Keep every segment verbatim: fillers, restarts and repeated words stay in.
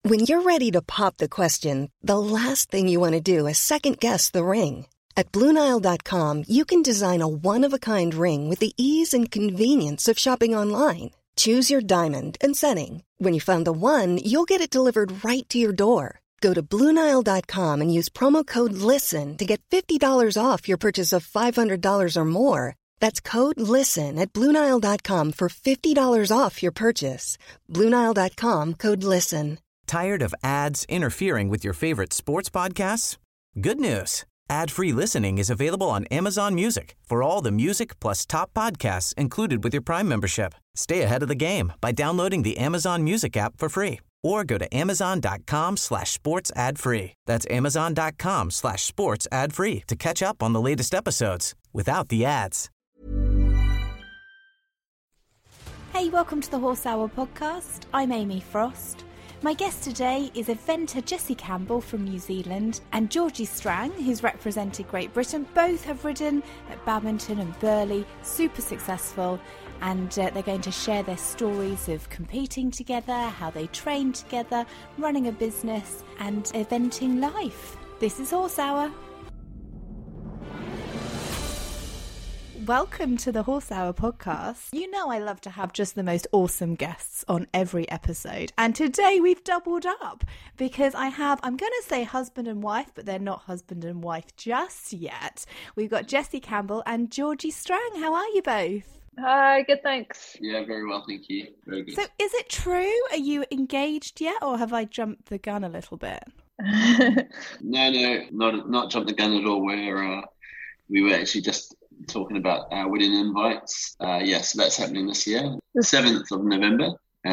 When you're ready to pop the question, the last thing you want to do is second-guess the ring. At Blue Nile dot com, you can design a one-of-a-kind ring with the ease and convenience of shopping online. Choose your diamond and setting. When you find the one, you'll get it delivered right to your door. Go to Blue Nile dot com and use promo code LISTEN to get fifty dollars off your purchase of five hundred dollars or more. That's code LISTEN at Blue Nile dot com for fifty dollars off your purchase. Blue Nile dot com, code LISTEN. Tired of ads interfering with your favorite sports podcasts? Good news. Ad-free listening is available on Amazon Music for all the music plus top podcasts included with your Prime membership. Stay ahead of the game by downloading the Amazon Music app for free or go to amazon.com slash sports ad free. That's amazon.com slash sports ad free to catch up on the latest episodes without the ads. Hey, welcome to the Horse Hour podcast. I'm Amy Frost. My guest today is eventer Jessie Campbell from New Zealand and Georgie Strang, who's represented Great Britain. Both have ridden at Badminton and Burghley, super successful, and uh, they're going to share their stories of competing together, how they train together, running a business and eventing life. This is Horse Hour. Welcome to the Horse Hour podcast. You know I love to have just the most awesome guests on every episode. And today we've doubled up because I have, I'm going to say husband and wife, but they're not husband and wife just yet. We've got Jessie Campbell and Georgie Strang. How are you both? Hi, good, thanks. Yeah, very well, thank you. Very good. So is it true? Are you engaged yet or have I jumped the gun a little bit? no, no, not not jumped the gun at all. We're, uh, we were actually just talking about our wedding invites. Uh, yes, yeah, so that's happening this year, the seventh of November.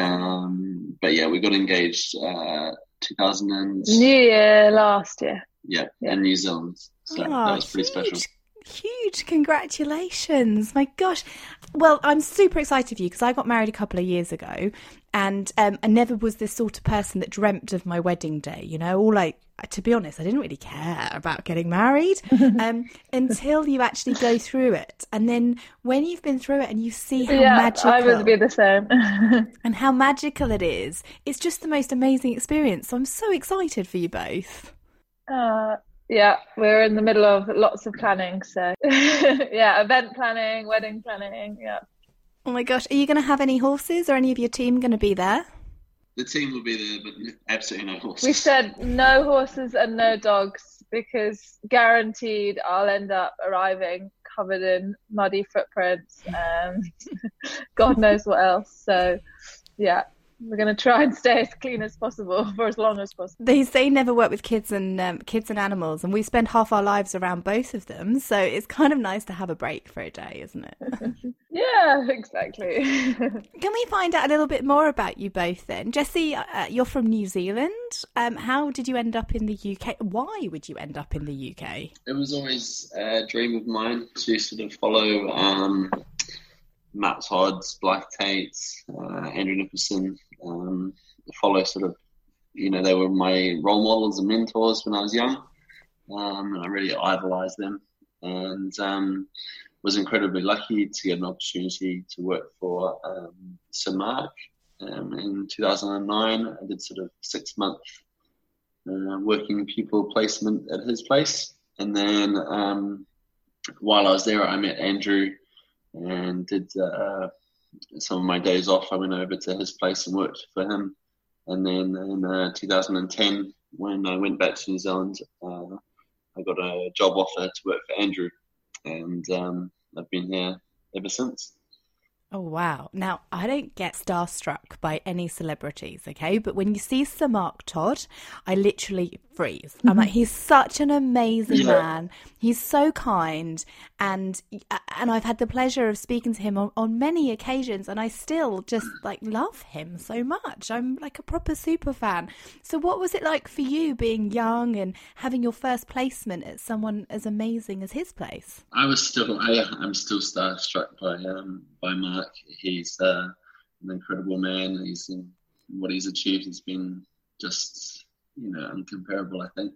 Um, but yeah, we got engaged uh, two thousand and... New Year last year. Yeah, yeah. In New Zealand. So oh, that was pretty huge, special. Huge congratulations. My gosh. Well, I'm super excited for you because I got married a couple of years ago and um, I never was this sort of person that dreamt of my wedding day. You know, all like, to be honest, I didn't really care about getting married um, until you actually go through it. And then when you've been through it and you see how yeah, magical... I would be the same. and how magical it is, it's just the most amazing experience. So I'm so excited for you both. Uh, yeah, we're in the middle of lots of planning. So yeah, event planning, wedding planning, yeah. Oh my gosh, are you going to have any horses or any of your team going to be there? The team will be there, but absolutely no horses. We said no horses and no dogs because guaranteed I'll end up arriving covered in muddy footprints and God knows what else. So, yeah, we're going to try and stay as clean as possible for as long as possible. They say never work with kids and um, kids and animals, and we spend half our lives around both of them. So it's kind of nice to have a break for a day, isn't it? Yeah, exactly. Can we find out a little bit more about you both then? Jessie, uh, you're from New Zealand. Um, how did you end up in the U K? Why would you end up in the U K? It was always a dream of mine to sort of follow um, Matt Todd, Blythe Tate, uh, Andrew Nicholson, um, follow sort of, you know, they were my role models and mentors when I was young, um, and I really idolised them, and um, was incredibly lucky to get an opportunity to work for um, Sir Mark um, in two thousand nine. I did sort of six month uh, working pupil placement at his place, and then um, while I was there, I met Andrew and did uh, some of my days off. I went over to his place and worked for him. And then in uh, two thousand ten, when I went back to New Zealand, uh, I got a job offer to work for Andrew. And um, I've been here ever since. Oh, wow. Now, I don't get starstruck by any celebrities, okay? But when you see Sir Mark Todd, I literally freeze. I'm like, he's such an amazing yeah. man. He's so kind. And and I've had the pleasure of speaking to him on, on many occasions. And I still just, like, love him so much. I'm, like, a proper super fan. So what was it like for you being young and having your first placement at someone as amazing as his place? I was still, I, I'm still starstruck by um, by Mark. He's uh, an incredible man. He's in, what he's achieved has been just, you know, incomparable, I think.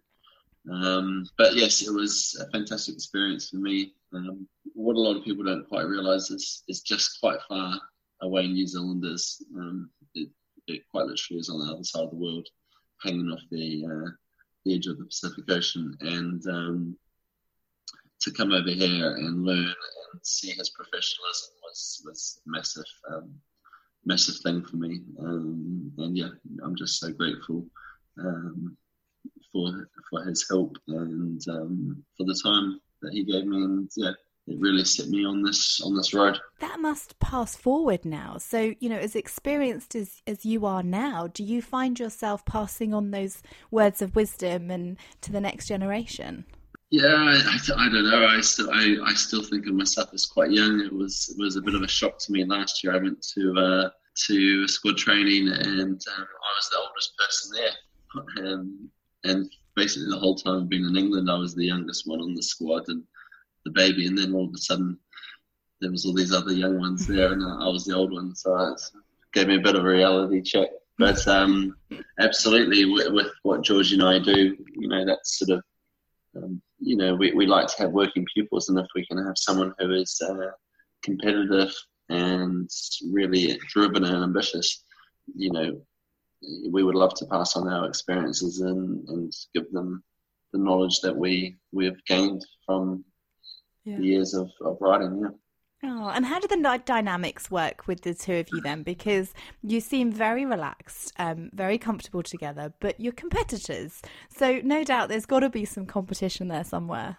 Um, but yes, it was a fantastic experience for me. Um, what a lot of people don't quite realise is is just quite far away New Zealand is. Um, it, it quite literally is on the other side of the world. hanging off the, uh, the edge of the Pacific Ocean, and um, to come over here and learn and see his professionalism was was massive, um, massive thing for me. Um, and yeah, I'm just so grateful um, for for his help and um, for the time that he gave me. And yeah, it really set me on this on this road. That must pass forward now. So, you know, as experienced as, as you are now, do you find yourself passing on those words of wisdom and to the next generation? Yeah, I, I, I don't know. I still I, I still think of myself as quite young. It was it was a bit of a shock to me last year. I went to uh, to squad training, and um, I was the oldest person there. Um, and basically the whole time I've been in England, I was the youngest one on the squad and the baby. And then all of a sudden, there was all these other young ones there, and I was the old one. So it gave me a bit of a reality check. But um, absolutely, with, with what Georgie and I do, you know, that's sort of Um, you know, we, we like to have working pupils, and if we can have someone who is uh, competitive and really driven and ambitious, you know, we would love to pass on our experiences and, and give them the knowledge that we we have gained from yeah. the years of, of riding. Yeah. Oh, and how do the dynamics work with the two of you then? Because you seem very relaxed, um, very comfortable together, but you're competitors. So no doubt there's got to be some competition there somewhere.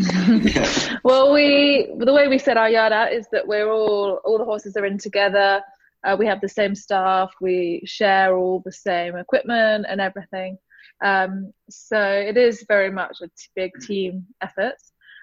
yeah. Well, we the way we set our yard out is that we're all, all the horses are in together. Uh, we have the same staff. We share all the same equipment and everything. Um, so it is very much a t- big team effort.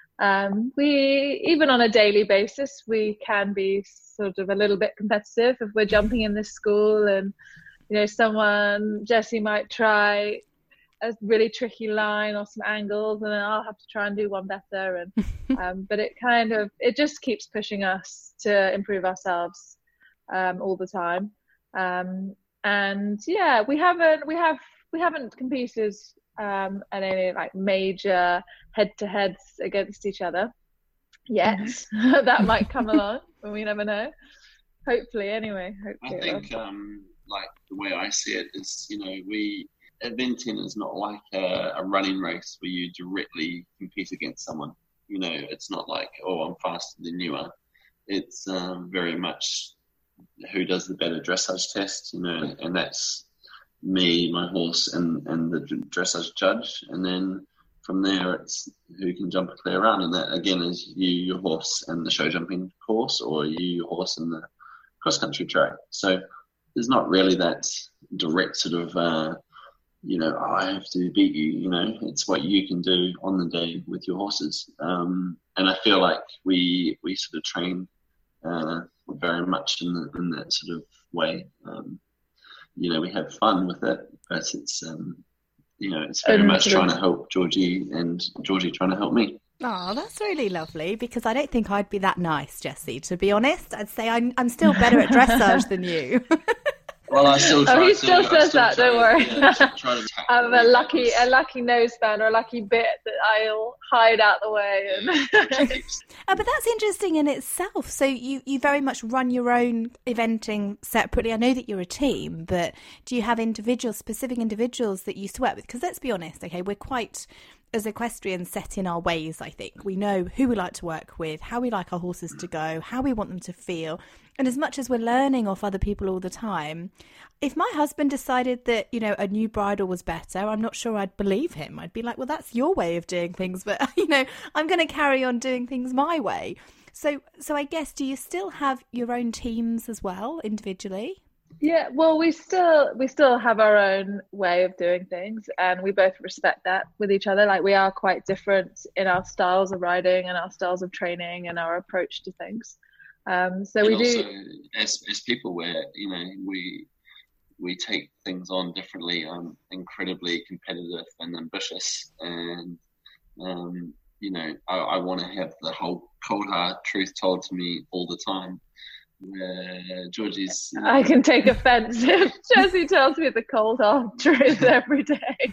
Um, we, even on a daily basis, we can be sort of a little bit competitive if we're jumping in this school and, you know, someone, Jessie might try a really tricky line or some angles and then I'll have to try and do one better. And, um, but it kind of, it just keeps pushing us to improve ourselves, um, all the time. Um, and yeah, we haven't, we have, we haven't competed Um, and any like major head-to-heads against each other yet. Mm-hmm. That might come along, but we never know. Hopefully, anyway. Hopefully I think, um, like the way I see it is, you know, we eventing is not like a, a running race where you directly compete against someone. You know, it's not like, oh, I'm faster than you are. It's um, very much who does the better dressage test, you know, and that's me, my horse, and, and the dressage judge, and then from there it's who can jump a clear round, and that again is you, your horse, and the show jumping course, or you, your horse, and the cross country track. So there's not really that direct sort of, uh, you know, oh, I have to beat you. You know, it's what you can do on the day with your horses, um, and I feel like we we sort of train uh, very much in the, in that sort of way. Um, You know, we have fun with it, but it's, um, you know, it's very much trying to help Georgie and Georgie trying to help me. Oh, that's really lovely, because I don't think I'd be that nice, Jessie, to be honest. I'd say I'm, I'm still better at dressage than you. Well, I still try oh, he to, still says still that, don't worry. Yeah, try to I'm a lucky, a lucky noseband or a lucky bit that I'll hide out the way. And oh, but that's interesting in itself. So you, you very much run your own eventing separately. I know that you're a team, but do you have individuals, specific individuals that you used to work with? Because let's be honest, okay, we're quite, as equestrians, set in our ways, I think. We know who we like to work with, how we like our horses to go, how we want them to feel. And as much as we're learning off other people all the time, if my husband decided that, you know, a new bridle was better, I'm not sure I'd believe him. I'd be like, well, that's your way of doing things, but, you know, I'm going to carry on doing things my way. So, so I guess, do you still have your own teams as well, individually? Yeah, well, we still we still have our own way of doing things, and we both respect that with each other. Like, we are quite different in our styles of riding and our styles of training and our approach to things. Um, so and we also, do. As as people, where you know we we take things on differently. I'm incredibly competitive and ambitious, and um, you know I, I want to have the whole cold hard truth told to me all the time. Where Georgie's, you know, I can take offence if Jessie tells me the cold hard truth every day.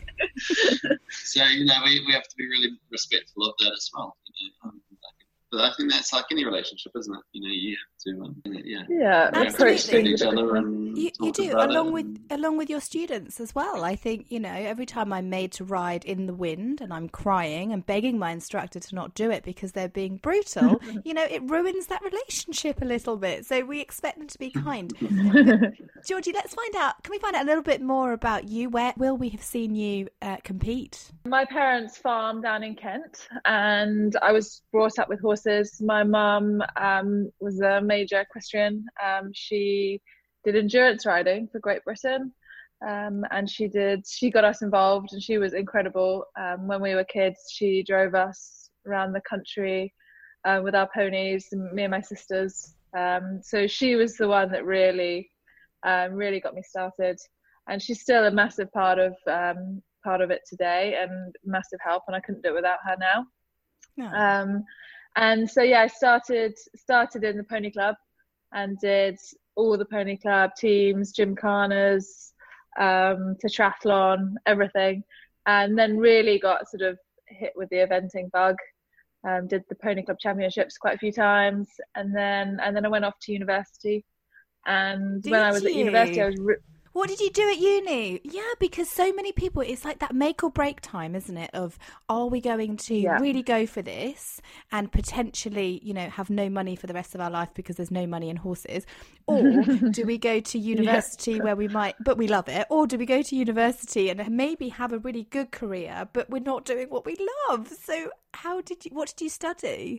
So you know we, we have to be really respectful of that as well. You know? um, but I think that's like any relationship, isn't it? You know, you have to um, yeah, yeah, absolutely. each other and you, you do along with and... along with your students as well. I think, you know, every time I'm made to ride in the wind and I'm crying and begging my instructor to not do it because they're being brutal, you know, it ruins that relationship a little bit. So we expect them to be kind. Georgie, let's find out. Can we find out a little bit more about you? Where will we have seen you uh, compete? My parents farm down in Kent, and I was brought up with horses. My mum um, was a major equestrian. Um, she did endurance riding for Great Britain, um, and she did. She got us involved, and she was incredible. Um, when we were kids, she drove us around the country uh, with our ponies, me and my sisters. Um, so she was the one that really, um, really got me started, and she's still a massive part of. Um, part of it today and massive help, and I couldn't do it without her now. No. Um, and so yeah, I started started in the pony club and did all the pony club teams, gymkhanas, um, to triathlon, everything, and then really got sort of hit with the eventing bug. Um, did the pony club championships quite a few times, and then and then I went off to university. And did when I was you? at university, I was. Re- What did you do at uni? Yeah, because so many people, it's like that make or break time, isn't it? Of, are we going to yeah. really go for this and potentially, you know, have no money for the rest of our life because there's no money in horses? Or do we go to university yeah. where we might, but we love it? Or do we go to university and maybe have a really good career, but we're not doing what we love? So how did you, what did you study?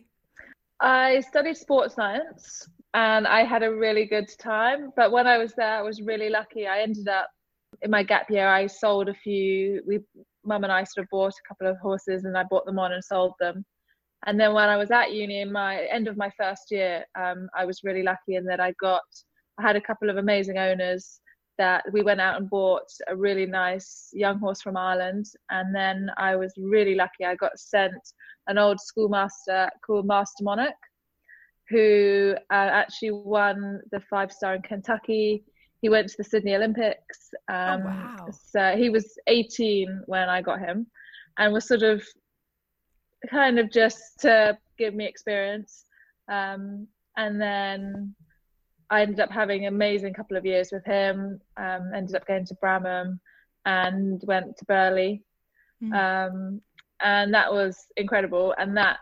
I studied sports science. And I had a really good time. But when I was there, I was really lucky. I ended up, in my gap year, I sold a few. We, Mum and I sort of bought a couple of horses, and I bought them on and sold them. And then when I was at uni, in my end of my first year, um, I was really lucky in that I got, I had a couple of amazing owners that we went out and bought a really nice young horse from Ireland. And then I was really lucky. I got sent an old schoolmaster called Master Monarch, who uh, actually won the five star in Kentucky. He went to the Sydney Olympics. Um, oh, wow. So he was eighteen when I got him, and was sort of kind of just to give me experience. Um, and then I ended up having an amazing couple of years with him, um, ended up going to Bramham and went to Burghley. Mm. Um, and that was incredible. And that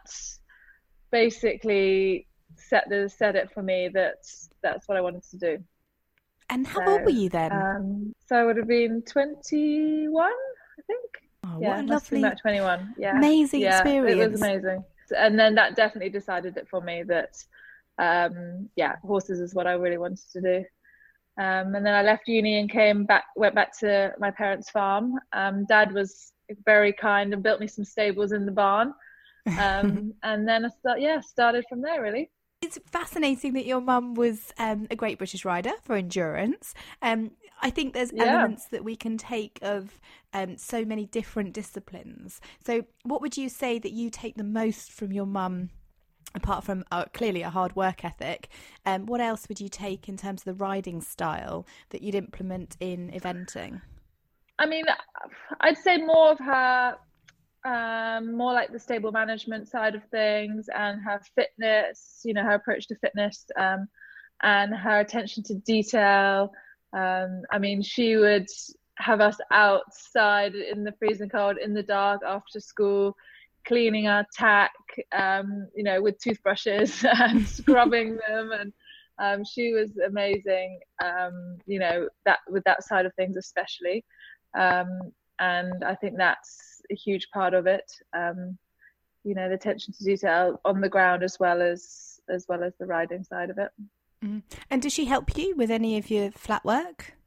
basically set the set it for me that that's what I wanted to do. And how so, old were you then? Um, so I would have been twenty-one, I think. Oh, yeah, what a must lovely, have been about twenty-one. Yeah, amazing yeah, experience. It was amazing, and then that definitely decided it for me that, um, yeah, horses is what I really wanted to do. Um, and then I left uni and came back, went back to my parents' farm. Um, Dad was very kind and built me some stables in the barn, um, and then I start, yeah, started from there really. It's fascinating that your mum was um, a Great British rider for endurance. Um, I think there's yeah. elements that we can take of um, so many different disciplines. So what would you say that you take the most from your mum, apart from uh, clearly a hard work ethic? Um, what else would you take in terms of the riding style that you'd implement in eventing? I mean, I'd say more of her... Um, more like the stable management side of things, and her fitness, you know, her approach to fitness, um, and her attention to detail. Um, I mean, she would have us outside in the freezing cold, in the dark after school, cleaning our tack, um, you know, with toothbrushes and scrubbing them. And um, she was amazing, um, you know, that with that side of things especially. Um, and I think that's a huge part of it, um you know, the attention to detail on the ground as well as as well as the riding side of it. Mm. And does she help you with any of your flat work?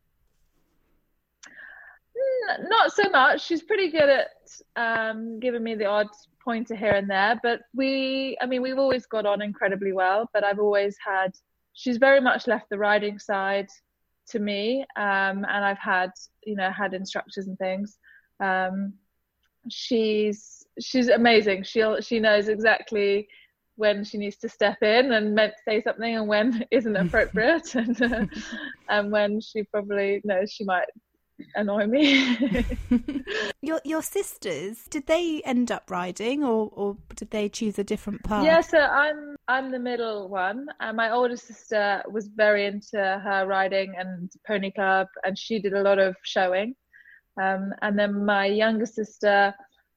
Mm, not so much. She's pretty good at um giving me the odd pointer here and there, but we I mean we've always got on incredibly well, but I've always had she's very much left the riding side to me, um and I've had you know had instructors and things. um She's she's amazing. She'll she knows exactly when she needs to step in and meant to say something, and when isn't appropriate, and uh, and when she probably knows she might annoy me. your your sisters, did they end up riding, or, or did they choose a different path? Yeah, so I'm I'm the middle one, and my older sister was very into her riding and pony club, and she did a lot of showing. Um, and then my younger sister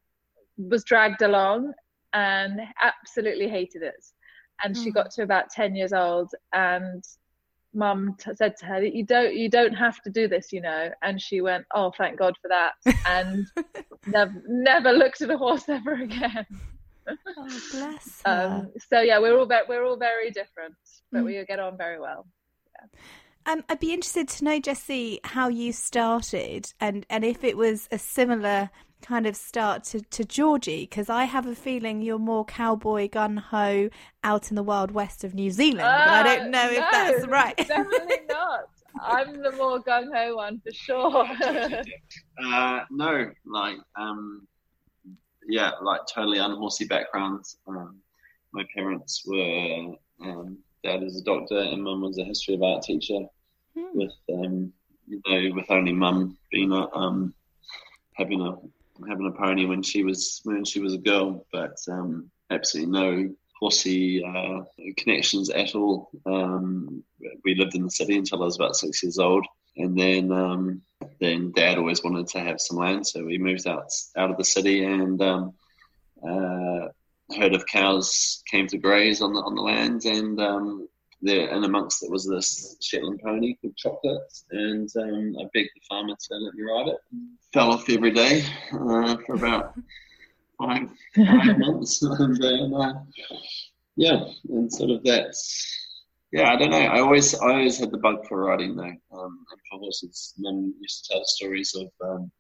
was dragged along and absolutely hated it. And she got to about ten years old, and Mum t- said to her, you don't you don't have to do this, you know. And she went, oh, thank God for that, and never never looked at a horse ever again. Oh, bless her. Um, so yeah, we're all ve- we're all very different, but mm. we get on very well. Yeah. Um, I'd be interested to know, Jessie, how you started, and, and if it was a similar kind of start to, to Georgie, because I have a feeling you're more cowboy gun-ho out in the wild west of New Zealand, uh, but I don't know no, if that's right. Definitely not. I'm the more gung-ho one for sure. uh, no, like, um, yeah, like totally unhorsey background. Um, my parents were, um, dad is a doctor and mum was a history of art teacher, hmm. with, um, you know, with only mum being a, um, having a having a pony when she was when she was a girl, but um, absolutely no horsey uh, connections at all. Um, we lived in the city until I was about six years old, and then um, then Dad always wanted to have some land, so we moved out out of the city, and um, uh, a herd of cows came to graze on the on the land, and um, there and amongst it was this Shetland pony called Chocolate, and um, I begged the farmer to let me ride it. Fell off every day uh, for about five, five months, and then uh, yeah, and sort of that's yeah. I don't know. I always I always had the bug for riding though, um, and for horses. Mum used to tell stories of um,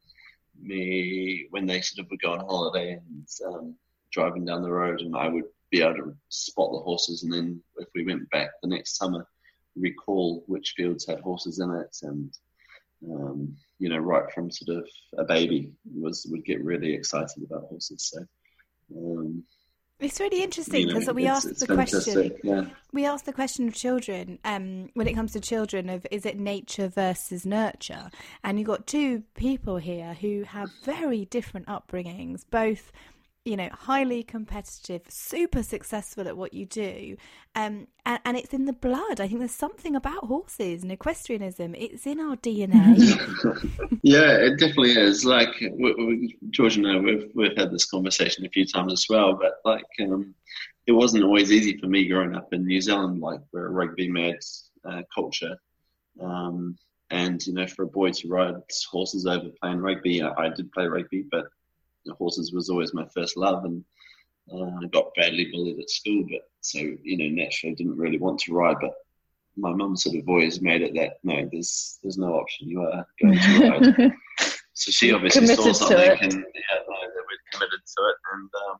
me when they sort of would go on holiday and um, driving down the road, and I would be able to spot the horses, and then if we went back the next summer, recall which fields had horses in it, and um, you know, right from sort of a baby was would get really excited about horses. So um, it's really interesting because you know, we asked the fantastic. question. Yeah. We asked the question of children um, when it comes to children of is it nature versus nurture, and you've got two people here who have very different upbringings, both, you know, highly competitive, super successful at what you do, um, and, and it's in the blood. I think there's something about horses and equestrianism. It's in our D N A. Yeah, it definitely is. Like we, we, George and I, we've we've had this conversation a few times as well. But like, um, it wasn't always easy for me growing up in New Zealand. Like we're a rugby mad uh, culture, um, and you know, for a boy to ride horses over playing rugby, I, I did play rugby, but the horses was always my first love, and uh, I got badly bullied at school, but so, you know, naturally I didn't really want to ride, but my mum sort of always made it that, no, there's there's no option, you are going to ride. So she obviously saw something and yeah, no, that we're committed to it, and um,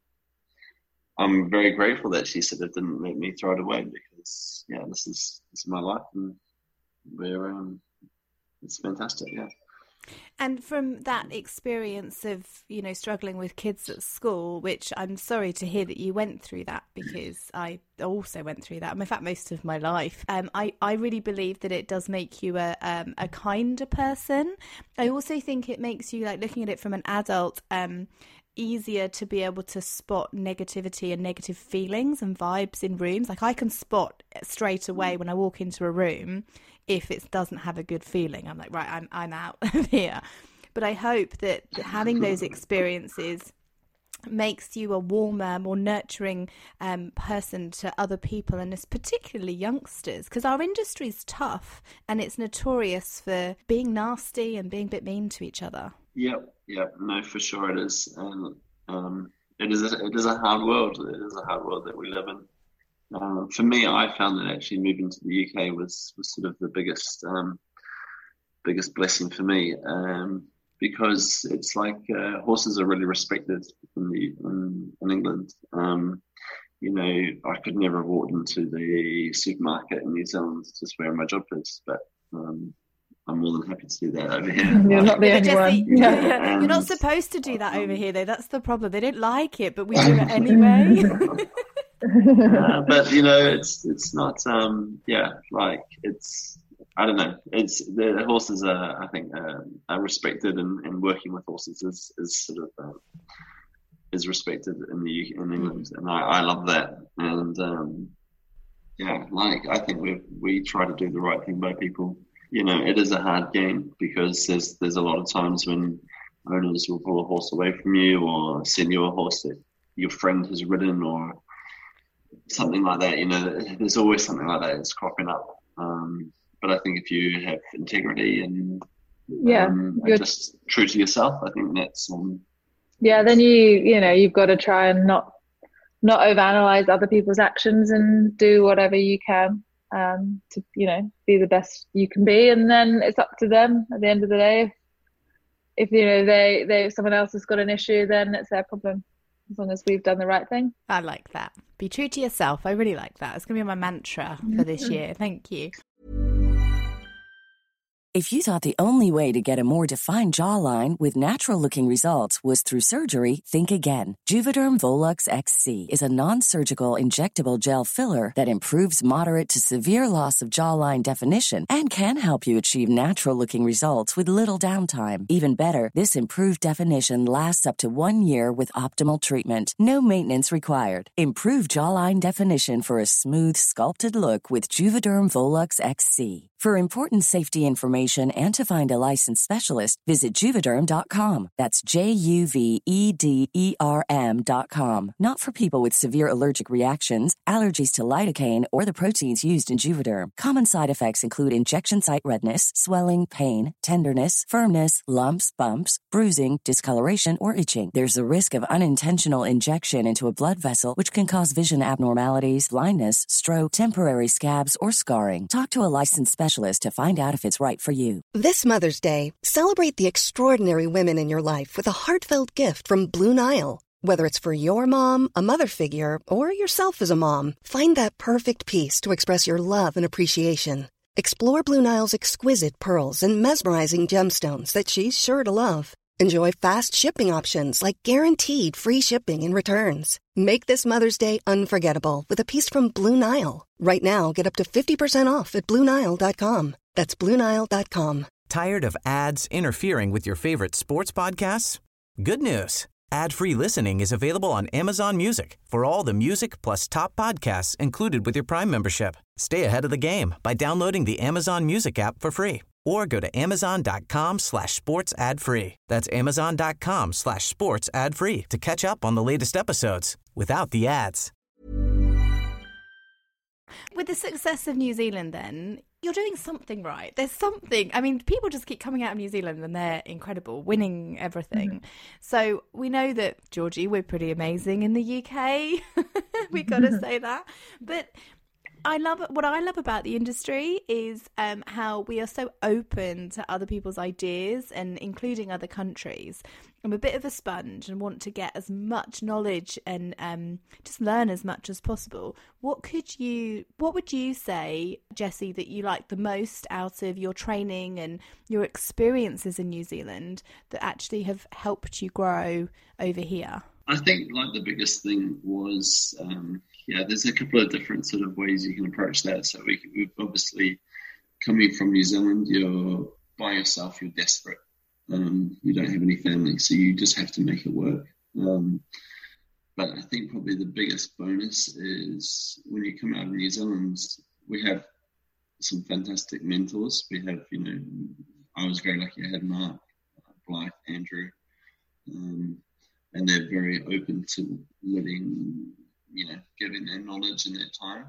I'm very grateful that she sort of didn't let me throw it away, because, yeah, this is, this is my life, and we're, um, it's fantastic, yeah. And from that experience of, you know, struggling with kids at school, which I'm sorry to hear that you went through that, because I also went through that. In fact, most of my life. Um, I, I really believe that it does make you a um, a kinder person. I also think it makes you, like, looking at it from an adult, um, easier to be able to spot negativity and negative feelings and vibes in rooms. Like I can spot straight away when I walk into a room if it doesn't have a good feeling. I'm like, right, I'm I'm out of here. But I hope that having those experiences makes you a warmer, more nurturing um, person to other people, and it's particularly youngsters, because our industry is tough and it's notorious for being nasty and being a bit mean to each other. Yep, yep, no, for sure it is. And um, it is a, it is a hard world. It is a hard world that we live in. Um, for me, I found that actually moving to the U K was, was sort of the biggest um, biggest blessing for me, um, because it's like uh, horses are really respected in, the, in, in England. Um, you know, I could never have walked into the supermarket in New Zealand just where my job is, but um, I'm more than happy to do that over here. You're not the only one. Yeah. Yeah. You're not supposed to do that over here, though. That's the problem. They don't like it, but we do it anyway. uh, but you know, it's it's not. Um, yeah, like it's I don't know. It's the horses are, I think, uh, are respected, and, and working with horses is, is sort of uh, is respected in the in England, and I, I love that. And um, yeah, like I think we we try to do the right thing by people. You know, it is a hard game because there's there's a lot of times when owners will pull a horse away from you or send you a horse that your friend has ridden or something like that. You know, there's always something like that that's cropping up. Um, but I think if you have integrity and yeah, um, are just true to yourself, I think that's um, yeah. Then you you know you've got to try and not not overanalyze other people's actions and do whatever you can um, to you know be the best you can be, and then it's up to them at the end of the day. If, if you know they they if someone else has got an issue, then it's their problem. As long as we've done the right thing. I like that. Be true to yourself. I really like that. It's going to be my mantra for this year. Thank you. If you thought the only way to get a more defined jawline with natural-looking results was through surgery, think again. Juvederm Volux X C is a non-surgical injectable gel filler that improves moderate to severe loss of jawline definition and can help you achieve natural-looking results with little downtime. Even better, this improved definition lasts up to one year with optimal treatment. No maintenance required. Improve jawline definition for a smooth, sculpted look with Juvederm Volux X C. For important safety information and to find a licensed specialist, visit Juvederm dot com. That's J U V E D E R M dot com. Not for people with severe allergic reactions, allergies to lidocaine, or the proteins used in Juvederm. Common side effects include injection site redness, swelling, pain, tenderness, firmness, lumps, bumps, bruising, discoloration, or itching. There's a risk of unintentional injection into a blood vessel, which can cause vision abnormalities, blindness, stroke, temporary scabs, or scarring. Talk to a licensed specialist to find out if it's right for you. This Mother's Day, celebrate the extraordinary women in your life with a heartfelt gift from Blue Nile. Whether it's for your mom, a mother figure, or yourself as a mom, find that perfect piece to express your love and appreciation. Explore Blue Nile's exquisite pearls and mesmerizing gemstones that she's sure to love. Enjoy fast shipping options like guaranteed free shipping and returns. Make this Mother's Day unforgettable with a piece from Blue Nile. Right now, get up to fifty percent off at Blue Nile dot com. That's Blue Nile dot com. Tired of ads interfering with your favorite sports podcasts? Good news. Ad-free listening is available on Amazon Music for all the music plus top podcasts included with your Prime membership. Stay ahead of the game by downloading the Amazon Music app for free or go to amazon.com slash sports ad free. That's amazon.com slash sports ad free to catch up on the latest episodes without the ads. With the success of New Zealand then, you're doing something right. There's something. I mean, people just keep coming out of New Zealand and they're incredible, winning everything. Mm-hmm. So we know that, Georgie, we're pretty amazing in the U K. We got to say that. But I love what I love about the industry is um, how we are so open to other people's ideas and including other countries. I'm a bit of a sponge and want to get as much knowledge and um, just learn as much as possible. What could you, what would you say, Jessie, that you like the most out of your training and your experiences in New Zealand that actually have helped you grow over here? I think like the biggest thing was, um, yeah, there's a couple of different sort of ways you can approach that. So we, we've obviously, coming from New Zealand, you're by yourself, you're desperate. Um, you don't have any family, so you just have to make it work. Um, but I think probably the biggest bonus is when you come out of New Zealand, we have some fantastic mentors. We have, you know, I was very lucky. I had Mark, Blythe, Andrew, um, and they're very open to letting, you know, giving their knowledge and their time.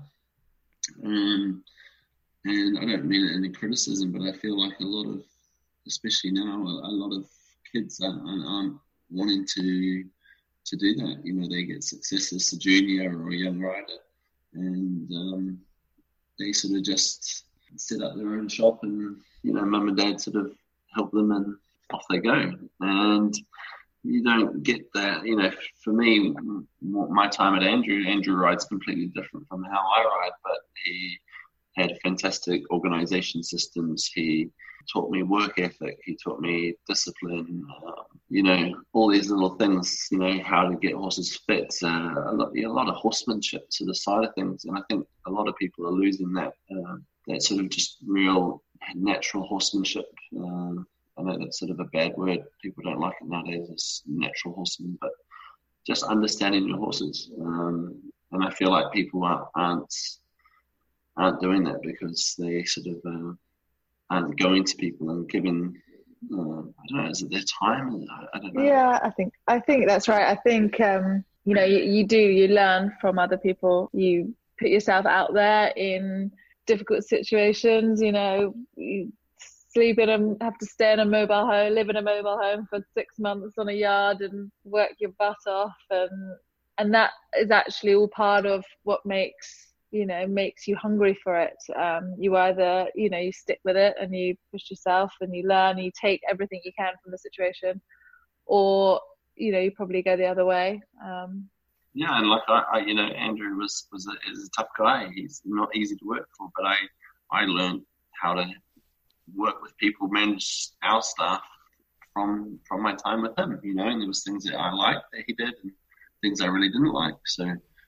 Um, and I don't mean it in criticism, but I feel like a lot of, especially now, a, a lot of kids aren't, aren't wanting to to do that. You know, they get success as a junior or a young rider, and um, they sort of just set up their own shop, and you know, mum and dad sort of help them, and off they go. And you don't get that. You know, for me, my time at Andrew, Andrew rides completely different from how I ride, but he had fantastic organisation systems. He taught me work ethic. He taught me discipline. Uh, you know, all these little things. You know, how to get horses fit. Uh, a, lot, a lot of horsemanship sort of side of things. And I think a lot of people are losing that. Uh, that sort of just real natural horsemanship. Um, I know that's sort of a bad word. People don't like it nowadays. It's natural horseman, but just understanding your horses. Um, and I feel like people aren't aren't, aren't doing that because they sort of uh, aren't going to people and giving. Uh, I don't know. Is it their time? I, I don't know. Yeah, I think I think that's right. I think um, you know you, you do you learn from other people. You put yourself out there in difficult situations. You know, you sleep in a have to stay in a mobile home, live in a mobile home for six months on a yard, and work your butt off, and and that is actually all part of what makes. you know, makes you hungry for it. Um, you either, you know, you stick with it and you push yourself and you learn, and you take everything you can from the situation, or, you know, you probably go the other way. Um, yeah, and like, I, I, you know, Andrew was, was a, is a tough guy. He's not easy to work for, but I, I learned how to work with people, manage our staff from, from my time with him, you know, and there was things that I liked that he did and things I really didn't like. So,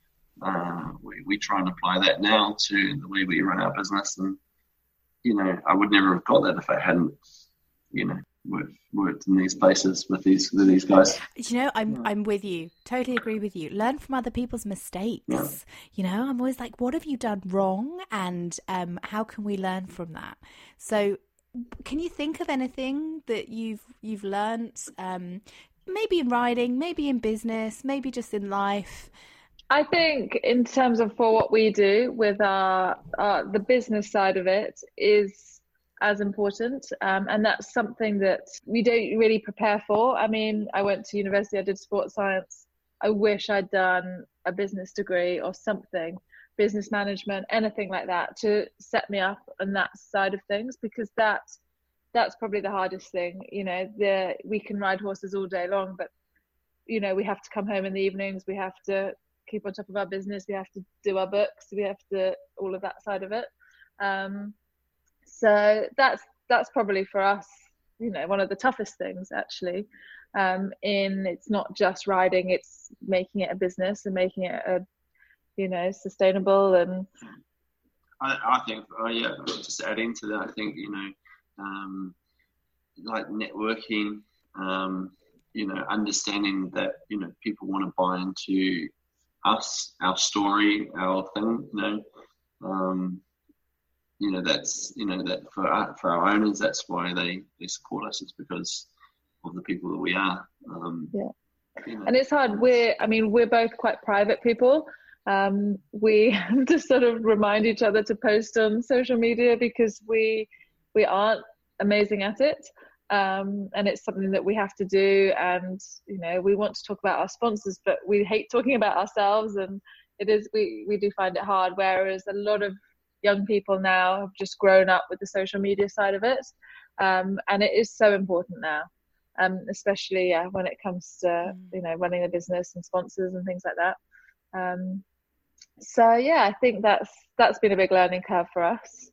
Uh, we, we try and apply that now to the way we run our business, and you know, I would never have got that if I hadn't, you know, worked, worked in these places with these with these guys. You know, I'm I'm with you. Totally agree with you. Learn from other people's mistakes. Yeah. You know, I'm always like, what have you done wrong, and um, how can we learn from that? So, can you think of anything that you've you've learnt, um, maybe in riding, maybe in business, maybe just in life? I think in terms of for what we do with our, our the business side of it is as important, um, and that's something that we don't really prepare for. I mean, I went to university, I did sports science. I wish I'd done a business degree or something, business management, anything like that to set me up on that side of things, because that that's probably the hardest thing. You know, the we can ride horses all day long, but you know, we have to come home in the evenings, we have to keep on top of our business, we have to do our books, we have to all of that side of it. Um, so that's that's probably for us, you know, one of the toughest things actually. Um, in it's not just riding, it's making it a business and making it a, you know, sustainable. And I, I think, oh yeah, just adding to that, I think, you know, um, like networking, um, you know, understanding that, you know, people want to buy into us, our story, our thing, you know, um, you know, that's, you know, that for our, for our owners, that's why they, they support us. It's because of the people that we are. Um, yeah. You know. And it's hard. We're, I mean, we're both quite private people. Um, we have to sort of remind each other to post on social media because we, we aren't amazing at it. Um, and it's something that we have to do. And, you know, we want to talk about our sponsors, but we hate talking about ourselves. And it is, we, we do find it hard. Whereas a lot of young people now have just grown up with the social media side of it. Um, and it is so important now, um, especially yeah, when it comes to, you know, running a business and sponsors and things like that. Um, so, yeah, I think that's that's been a big learning curve for us.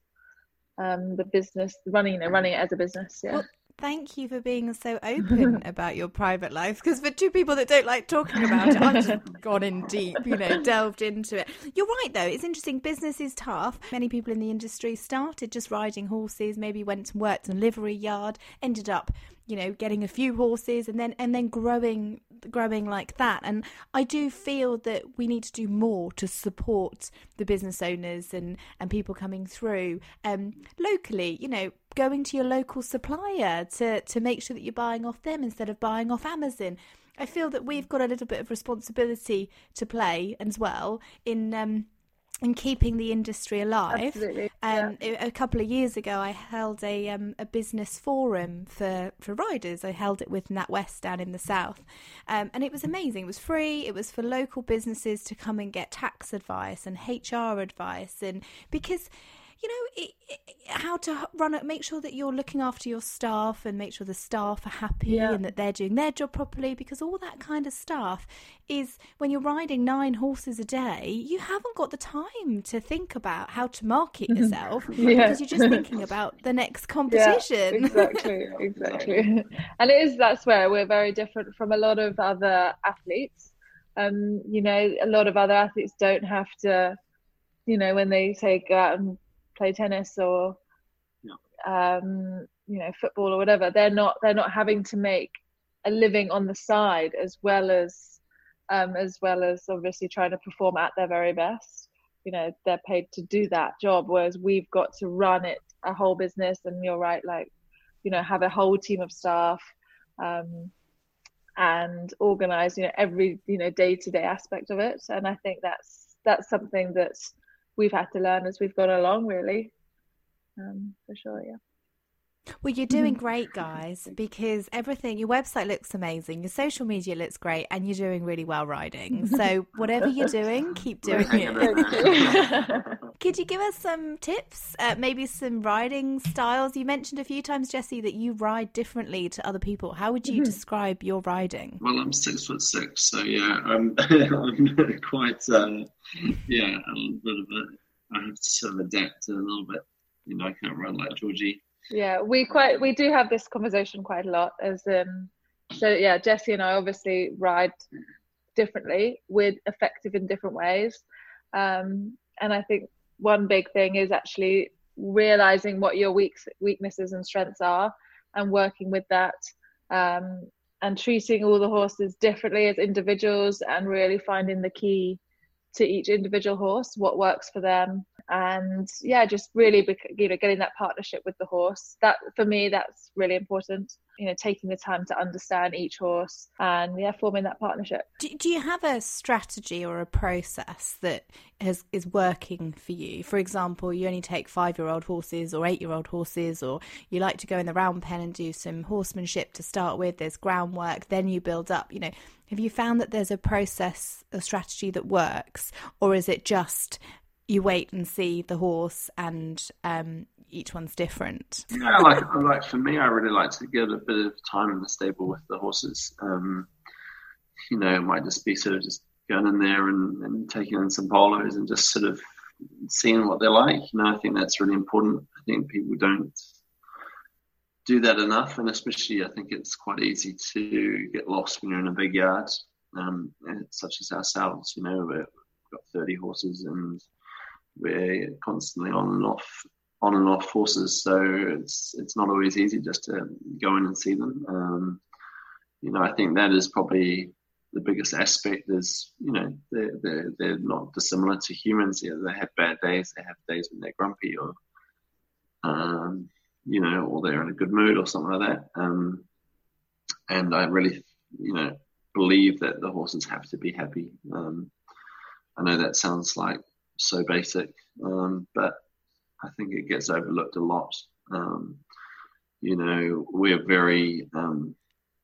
Um, the business, running, you know, running it as a business, yeah. Well, thank you for being so open about your private life, because for two people that don't like talking about it, I've just gone in deep, you know, delved into it. You're right, though. It's interesting. Business is tough. Many people in the industry started just riding horses, maybe went and worked in a livery yard, ended up, you know, getting a few horses and then and then growing growing like that. And I do feel that we need to do more to support the business owners and, and people coming through um, locally, you know, going to your local supplier to, to make sure that you're buying off them instead of buying off Amazon. I feel that we've got a little bit of responsibility to play as well in um, in keeping the industry alive. Absolutely. Um, yeah. A couple of years ago, I held a um, a business forum for, for riders. I held it with NatWest down in the south, um, and it was amazing. It was free. It was for local businesses to come and get tax advice and H R advice, and because, you know, it, it, how to run it, make sure that you're looking after your staff and make sure the staff are happy yeah. and that they're doing their job properly, because all that kind of stuff is, when you're riding nine horses a day, you haven't got the time to think about how to market yourself yeah. because you're just thinking about the next competition. Yeah, exactly, exactly. And it is, that's where we're very different from a lot of other athletes. Um, you know, a lot of other athletes don't have to, you know, when they say go out and play tennis or um, you know, football or whatever, they're not they're not having to make a living on the side as well as um, as well as obviously trying to perform at their very best. You know, they're paid to do that job, whereas we've got to run it, a whole business. And you're right, like, you know, have a whole team of staff. Um, and organize, you know, every, you know, day-to-day aspect of it. And I think that's that's something that we've had to learn as we've gone along, really, um, for sure. Yeah. Well, you're doing great, guys, because everything, your website looks amazing, your social media looks great, and you're doing really well riding. So whatever you're doing, keep doing it. Could you give us some tips, uh, maybe some riding styles? You mentioned a few times, Jessie, that you ride differently to other people. How would you describe your riding? Well, I'm six foot six, so yeah, I'm, I'm quite, uh, yeah, a little bit of a, I have to sort of adapt a little bit. You know, I can't ride like Georgie. Yeah, we quite we do have this conversation quite a lot. As um, so yeah, Jessie and I obviously ride differently. We're effective in different ways, um, and I think one big thing is actually realizing what your weak, weaknesses and strengths are, and working with that, um, and treating all the horses differently as individuals, and really finding the key to each individual horse, what works for them. And yeah, just really, you know, getting that partnership with the horse. That, for me, that's really important. You know, taking the time to understand each horse and yeah, forming that partnership. Do, do you have a strategy or a process that has, is working for you? For example, you only take five-year-old horses or eight-year-old horses, or you like to go in the round pen and do some horsemanship to start with. There's groundwork, then you build up. You know, have you found that there's a process, a strategy that works, or is it just you wait and see the horse and um, each one's different? Yeah, like like for me, I really like to get a bit of time in the stable with the horses. Um, you know, it might just be sort of just going in there and, and taking in some polos and just sort of seeing what they're like. You know, I think that's really important. I think people don't do that enough, and especially I think it's quite easy to get lost when you're in a big yard, um, such as ourselves. You know, we've got thirty horses and we're constantly on and off, on and off horses, so it's it's not always easy just to go in and see them. Um, you know, I think that is probably the biggest aspect. Is, you know, they're they're, they're not dissimilar to humans. You know, they have bad days, they have days when they're grumpy, or um, you know, or they're in a good mood or something like that. Um, and I really, you know, believe that the horses have to be happy. Um, I know that sounds like so basic, um, but I think it gets overlooked a lot. Um, you know, we're very, um,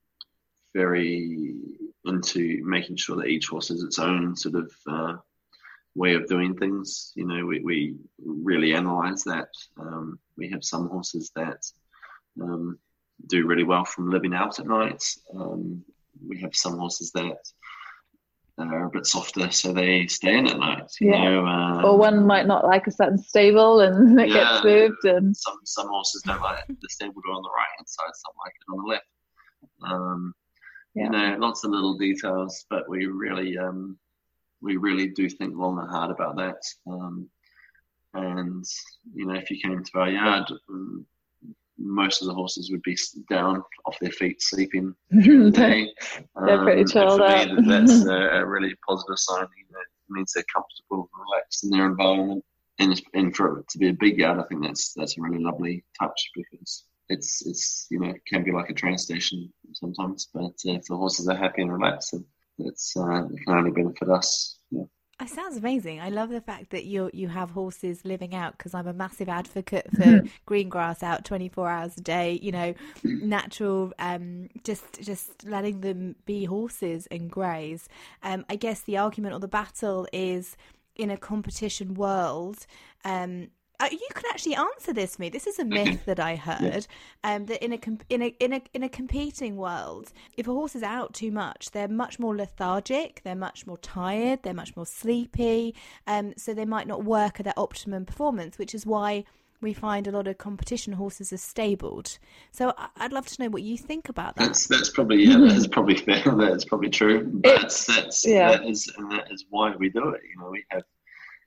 very into making sure that each horse has its own sort of uh, way of doing things. You know, we, we really analyze that. Um, we have some horses that um, do really well from living out at night. Um, we have some horses that are a bit softer, so they stay in at night. You yeah. know, um, or one might not like a certain stable and it yeah, gets moved. And some some horses don't like the stable door on the right hand side, some like it on the left. Um, yeah. You know, lots of little details, but we really um, we really do think long and hard about that. Um, and you know, if you came to our yard, um, most of the horses would be down off their feet sleeping during the day. They're pretty um, chilled out. For me, that's a, a really positive sign. You know, it means they're comfortable and relaxed in their environment. And, and for it to be a big yard, I think that's that's a really lovely touch, because it's it's you know, it can be like a train station sometimes. But uh, if the horses are happy and relaxed, it's uh, it can only benefit us. Yeah. It sounds amazing. I love the fact that you you have horses living out, because I'm a massive advocate for green grass out twenty-four hours a day, you know, natural, um, just just letting them be horses and graze. Um, I guess the argument or the battle is, in a competition world, um, Uh, you can actually answer this for me. This is a myth that I heard, um, that in a, comp- in a in a in a competing world, if a horse is out too much, they're much more lethargic, they're much more tired, they're much more sleepy, um, so they might not work at their optimum performance, which is why we find a lot of competition horses are stabled. So I'd love to know what you think about that. That's that's probably yeah, that is probably fair. That is probably true. But it's, that's yeah. that is and that is why we do it. You know, we have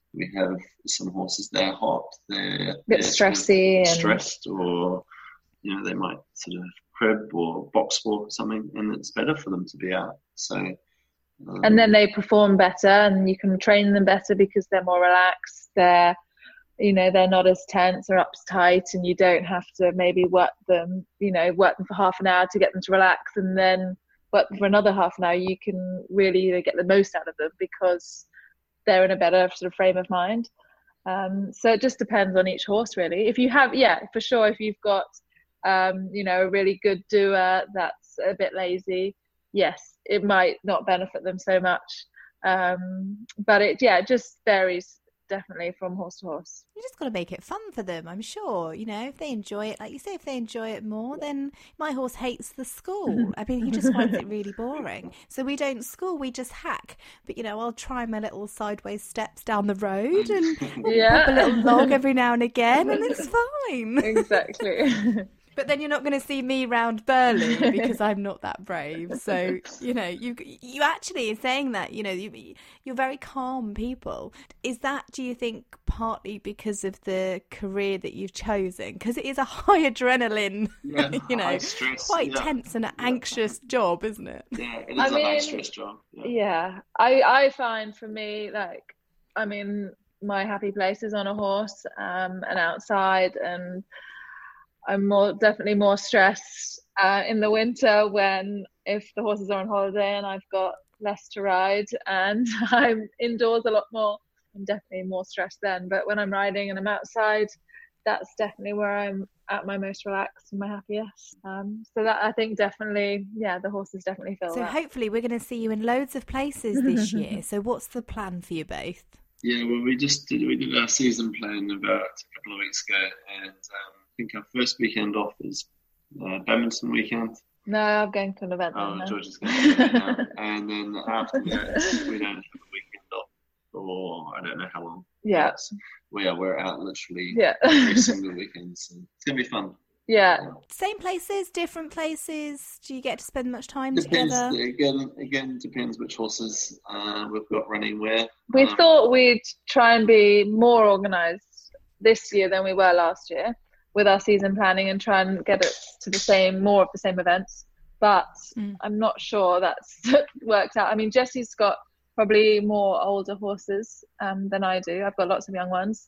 we have some horses they're hot, they're a bit stressy, and... and stressed, or you know they might sort of crib or box walk or something, and it's better for them to be out. So, um, and then they perform better, and you can train them better because they're more relaxed. They're, you know, they're not as tense or uptight, and you don't have to maybe work them, you know, work them for half an hour to get them to relax, and then work them for another half an hour. You can really get the most out of them because they're in a better sort of frame of mind. Um, so it just depends on each horse, really. If you have, yeah, for sure, if you've got, um, you know, a really good doer that's a bit lazy, yes, it might not benefit them so much. Um, but it, yeah, it just varies definitely from horse to horse. You just got to make it fun for them, I'm sure. You know, if they enjoy it, like you say, if they enjoy it more, then my horse hates the school. I mean, he just finds it really boring. So we don't school, we just hack. But, you know, I'll try my little sideways steps down the road and yeah. pop a little log every now and again, and it's fine. Exactly. But then you're not going to see me round Burley because I'm not that brave. So, you know, you you actually saying that, you know, you, you're very calm people. Is that, do you think, partly because of the career that you've chosen? Because it is a high adrenaline, yeah, you know, stress, quite yeah. tense and an anxious job, isn't it? Yeah, it is I a mean, high stress job. Yeah. yeah. I, I find for me, like, I mean, my happy place is on a horse um, and outside, and I'm more definitely more stressed uh, in the winter when if the horses are on holiday and I've got less to ride and I'm indoors a lot more, I'm definitely more stressed then. But when I'm riding and I'm outside, that's definitely where I'm at my most relaxed and my happiest. Um, so that, I think, definitely, yeah, the horses definitely feel so that. Hopefully we're going to see you in loads of places this year. So what's the plan for you both? Yeah, well, we just did we did our season plan about a couple of weeks ago, and um, I think our first weekend off is uh, badminton weekend. No, I'm going to an event. Oh, now. George is going to an event now. And then after that, we don't have a weekend off for I don't know how long. Yeah. But we are, we're out literally yeah. every single weekend, so it's going to be fun. Yeah. Same places, different places? Do you get to spend much time Depends, together? Again, again, depends which horses uh, we've got running where. We um, thought we'd try and be more organised this year than we were last year with our season planning and try and get it to the same, more of the same events. But mm. I'm not sure that's worked out. I mean, Jessie's got probably more older horses um, than I do. I've got lots of young ones.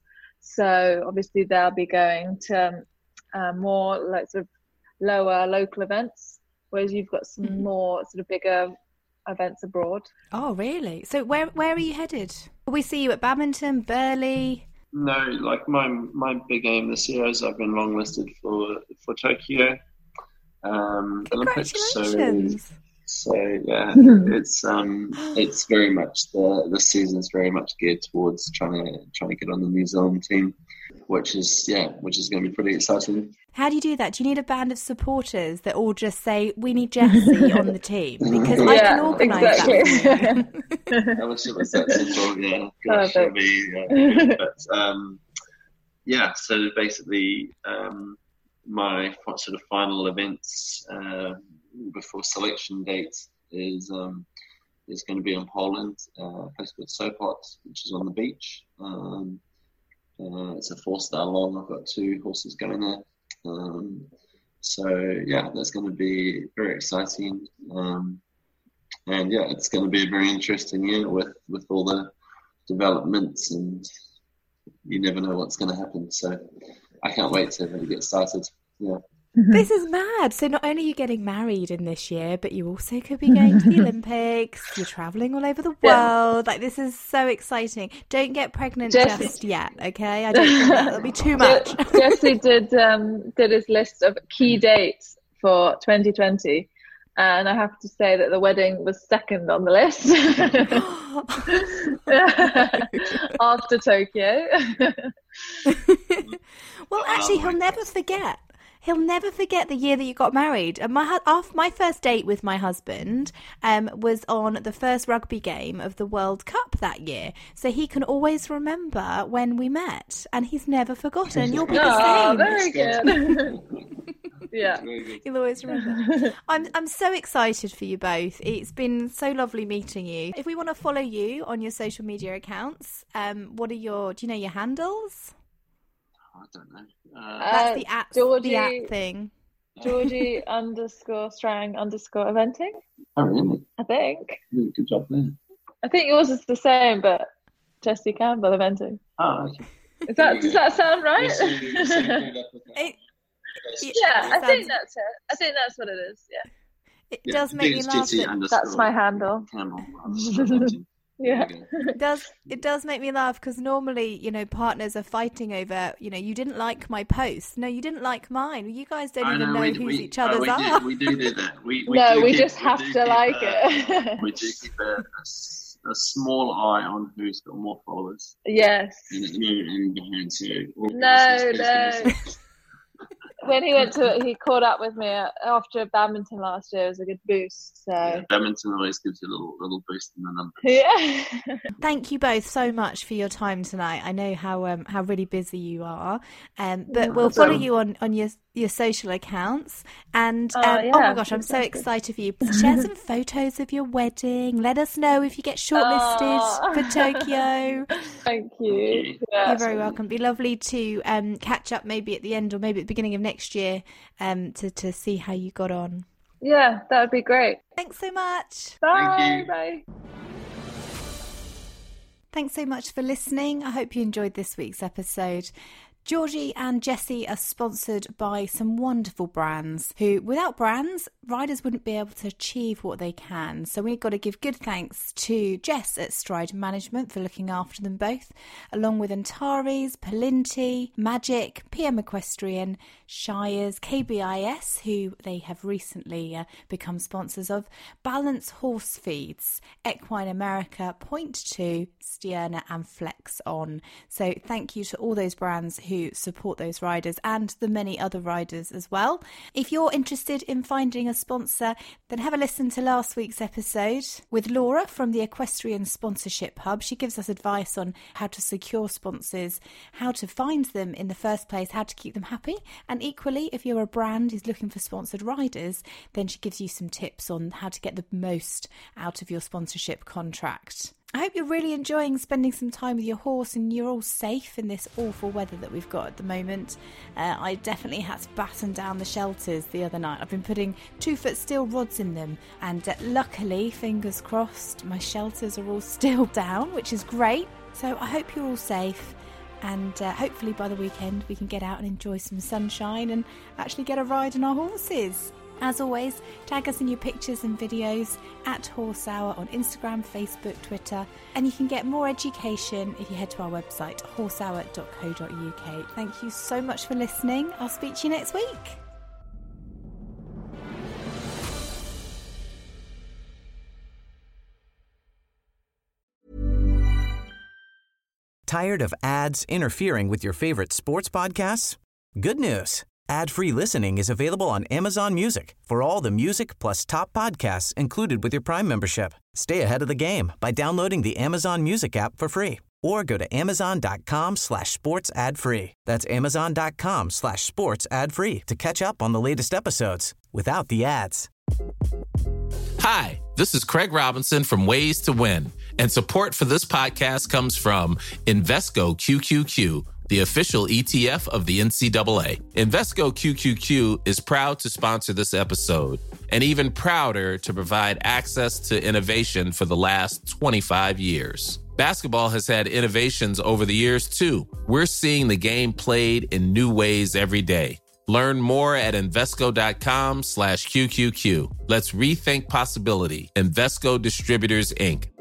So obviously they'll be going to um, uh, more like sort of lower local events, whereas you've got some mm. more sort of bigger events abroad. Oh, really? So where where are you headed? Will we see you at Badminton, Burley? No, like my my big aim this year is I've been longlisted for for Tokyo um, Olympics. So, so yeah, it's um it's very much the the season's very much geared towards trying to trying to get on the New Zealand team, which is yeah, which is going to be pretty exciting. How do you do that? Do you need a band of supporters that all just say, we need Jessie on the team? Because yeah, I can organise exactly. that. I wish it was that simple, yeah. Gosh, that'd be, yeah, but, um, yeah, so basically um, my sort of final events uh, before selection date is um, is going to be in Poland, uh, a place called Sopot, which is on the beach. Um, uh, it's a four-star long. I've got two horses going there. Um, so yeah, that's going to be very exciting, um, and yeah, it's going to be a very interesting year with, with all the developments, and you never know what's going to happen. So I can't wait to really get started. Yeah. This is mad. So not only are you getting married in this year, but you also could be going to the Olympics. You're travelling all over the world. Yeah. Like, this is so exciting. Don't get pregnant Jessie. just yet, okay? I don't think that'll be too much. Jesse did um, did his list of key dates for twenty twenty, and I have to say that the wedding was second on the list after Tokyo. Well, actually, he'll never forget. He'll never forget the year that you got married. And my off my first date with my husband um, was on the first rugby game of the World Cup that year. So he can always remember when we met, and he's never forgotten. You'll be the oh, same. Very good. Yeah. You'll always remember. I'm I'm so excited for you both. It's been so lovely meeting you. If we want to follow you on your social media accounts, um, what are your? Do you know your handles? I don't know. Uh, That's the at Georgie, the at thing. Georgie underscore Strang underscore eventing. Oh, really? I think. Good job there. I think yours is the same, but Jessie Campbell eventing. Oh, okay. Is that does that sound right? It, yeah, I sounds, think that's it. I think that's what it is. Yeah. It Yeah, does make me laugh. That, that's my handle. Yeah. It does it does make me laugh because normally, you know, partners are fighting over, you know, you didn't like my post. No, you didn't like mine. You guys don't I even know, know we, who's we, each other's oh, we are. Do, we do do that. We, we no, do we keep, just have we to keep, like uh, it. we do keep a, a, a small eye on who's got more followers. Yes. And at the moment, I'm behind, so no, no. When he went to, he caught up with me after badminton last year. It was a good boost. So yeah, badminton always gives you a little little boost in the numbers. Yeah. Thank you both so much for your time tonight. I know how um, how really busy you are, um, but Yeah, we'll awesome. follow you on, on your your social accounts. And um, Oh, oh, yeah, my gosh, I'm so exactly. excited for you. Share some photos of your wedding. Let us know if you get shortlisted Oh. for Tokyo. Thank you. Yeah. You're very welcome. Be lovely to um, catch up maybe at the end or maybe at the beginning of next year um, to, to see how you got on. Yeah, that would be great. Thanks so much. Bye. Thank you. Bye. Thanks so much for listening. I hope you enjoyed this week's episode. Georgie and Jessie are sponsored by some wonderful brands who, without brands, riders wouldn't be able to achieve what they can. So we've got to give good thanks to Jess at Stride Management for looking after them both, along with Antares, Palinti, Magic, P M Equestrian, Shires, K B I S, who they have recently uh, become sponsors of, Balance Horse Feeds, Equine America, Point Two, Stierna and Flex On. So thank you to all those brands who who support those riders and the many other riders as well. If you're interested in finding a sponsor, then have a listen to last week's episode with Laura from the Equestrian Sponsorship Hub. She gives us advice on how to secure sponsors, how to find them in the first place, how to keep them happy. And equally, if you're a brand who's looking for sponsored riders, then she gives you some tips on how to get the most out of your sponsorship contract. I hope you're really enjoying spending some time with your horse and you're all safe in this awful weather that we've got at the moment. Uh, I definitely had to batten down the shelters the other night. I've been putting two foot steel rods in them and uh, luckily, fingers crossed, my shelters are all still down, which is great. So I hope you're all safe and uh, hopefully by the weekend we can get out and enjoy some sunshine and actually get a ride on our horses. As always, tag us in your pictures and videos at Horse Hour on Instagram, Facebook, Twitter, and you can get more education if you head to our website, horse hour dot co dot uk. Thank you so much for listening. I'll speak to you next week. Tired of ads interfering with your favorite sports podcasts? Good news. Ad-free listening is available on Amazon Music for all the music plus top podcasts included with your Prime membership. Stay ahead of the game by downloading the Amazon Music app for free or go to amazon.com slash sports ad free. That's amazon.com slash sports ad free to catch up on the latest episodes without the ads. Hi, this is Craig Robinson from Ways to Win, and support for this podcast comes from Invesco Q Q Q, the official E T F of the N C double A. Invesco Q Q Q is proud to sponsor this episode and even prouder to provide access to innovation for the last twenty-five years. Basketball has had innovations over the years, too. We're seeing the game played in new ways every day. Learn more at Invesco.com slash QQQ. Let's rethink possibility. Invesco Distributors, Incorporated.